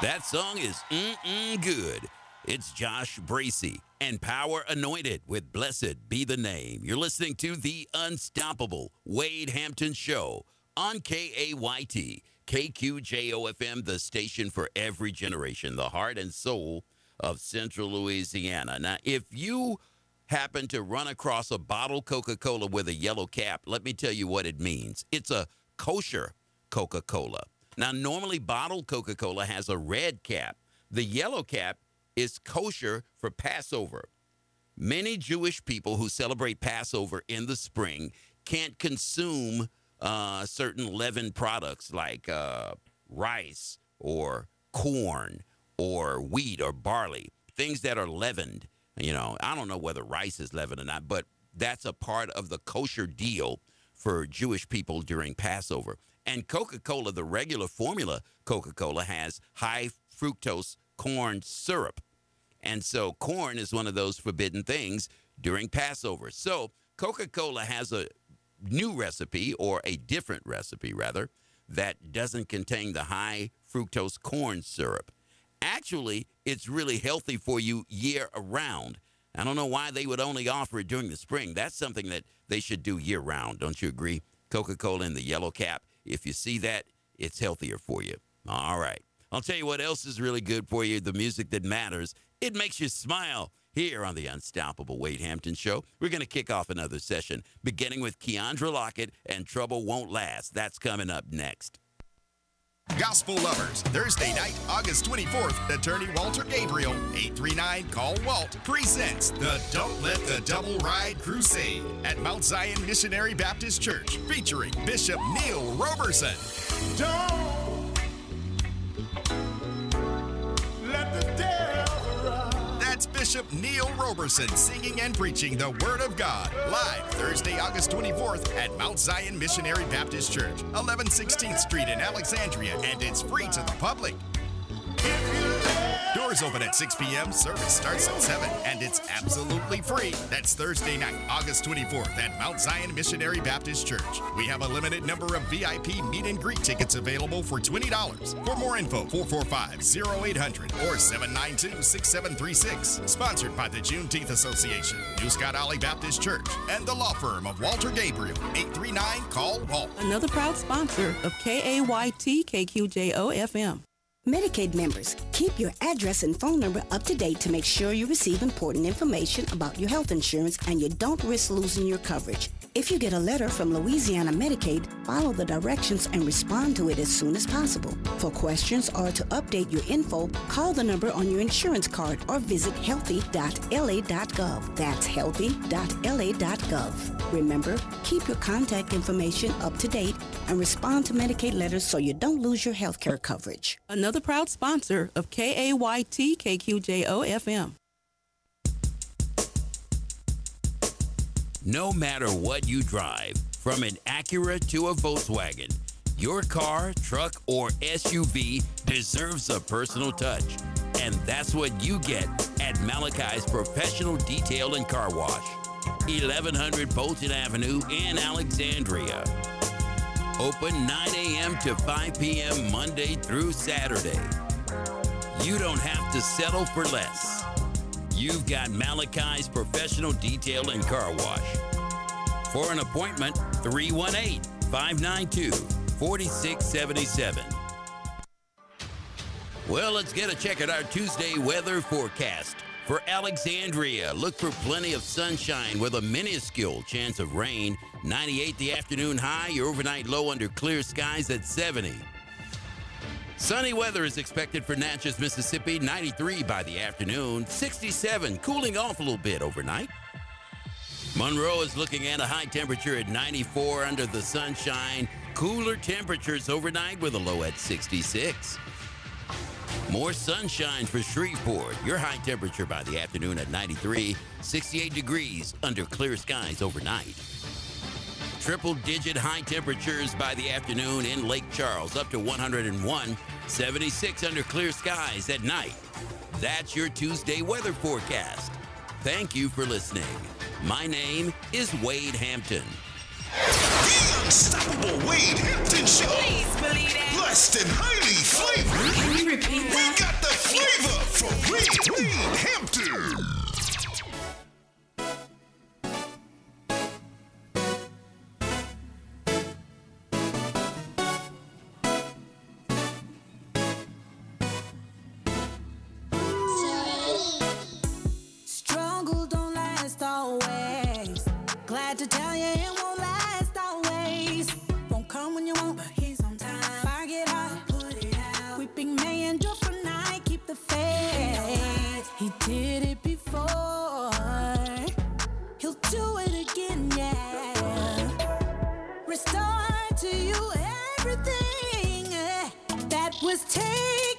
That song is good. It's Josh Bracey and Power Anointed with Blessed Be the Name. You're listening to the unstoppable Wade Hampton Show on KAYT, KQJO-FM, the station for every generation, the heart and soul of Central Louisiana. Now, if you happen to run across a bottled Coca-Cola with a yellow cap, let me tell you what it means. It's a kosher Coca-Cola. Now, normally bottled Coca-Cola has a red cap. The yellow cap is kosher for Passover. Many Jewish people who celebrate Passover in the spring can't consume certain leavened products like rice or corn or wheat or barley, things that are leavened. You know, I don't know whether rice is leavened or not, but that's a part of the kosher deal for Jewish people during Passover. And Coca-Cola, the regular formula Coca-Cola, has high fructose corn syrup. And so corn is one of those forbidden things during Passover. So Coca-Cola has a new recipe, or a different recipe, rather, that doesn't contain the high fructose corn syrup. Actually, it's really healthy for you year-round. I don't know why they would only offer it during the spring. That's something that they should do year-round. Don't you agree? Coca-Cola in the yellow cap. If you see that, it's healthier for you. All right. I'll tell you what else is really good for you, the music that matters. It makes you smile here on the Unstoppable Wade Hampton Show. We're going to kick off another session, beginning with Keandra Lockett and Trouble Won't Last. That's coming up next. Gospel Lovers, Thursday night, August 24th, attorney Walter Gabriel, 839-CALL-WALT, presents the Don't Let the Double Ride Crusade at Mount Zion Missionary Baptist Church, featuring Bishop Neil Roberson. Don't let the devil ride. That's Bishop Neil Roberson singing and preaching the Word of God, live Thursday, August 24th at Mount Zion Missionary Baptist Church, 1116th Street in Alexandria, and it's free to the public. Doors open at 6 p.m., service starts at 7, and it's absolutely free. That's Thursday night, August 24th at Mount Zion Missionary Baptist Church. We have a limited number of VIP meet and greet tickets available for $20. For more info, 445-0800 or 792-6736. Sponsored by the Juneteenth Association, New Scott Alley Baptist Church, and the law firm of Walter Gabriel, 839-CALL-WALT. Another proud sponsor of KAYT KQJO-FM. Medicaid members, keep your address and phone number up to date to make sure you receive important information about your health insurance and you don't risk losing your coverage. If you get a letter from Louisiana Medicaid, follow the directions and respond to it as soon as possible. For questions or to update your info, call the number on your insurance card or visit healthy.la.gov. That's healthy.la.gov. Remember, keep your contact information up to date and respond to Medicaid letters so you don't lose your health care coverage. Another proud sponsor of KAYT KQJO-FM. No matter what you drive, from an Acura to a Volkswagen, your car, truck, or SUV deserves a personal touch. And that's what you get at Malachi's Professional Detail and Car Wash, 1100 Bolton Avenue in Alexandria. Open 9 a.m. to 5 p.m. Monday through Saturday. You don't have to settle for less. You've got Malachi's Professional Detail and Car Wash. For an appointment, 318-592-4677. Well, let's get a check at our Tuesday weather forecast. For Alexandria, look for plenty of sunshine with a minuscule chance of rain. 98 the afternoon high, your overnight low under clear skies at 70. Sunny weather is expected for Natchez, Mississippi, 93 by the afternoon, 67, cooling off a little bit overnight. Monroe is looking at a high temperature at 94 under the sunshine, cooler temperatures overnight with a low at 66. More sunshine for Shreveport, your high temperature by the afternoon at 93, 68 degrees under clear skies overnight. Triple-digit high temperatures by the afternoon in Lake Charles, up to 101, 76 under clear skies at night. That's your Tuesday weather forecast. Thank you for listening. My name is Wade Hampton. The Unstoppable Wade Hampton Show. Please believe it. Blessed and highly flavored. Can you repeat We that? got the flavor for Wade Hampton. Struggle don't last always. Glad to tell you it won't last always. Won't come when you want, but here's on time. Fire get out, put it out. Weeping may endure for night, keep the faith. He did it before. He'll do it again, yeah. Restore to you everything that was taken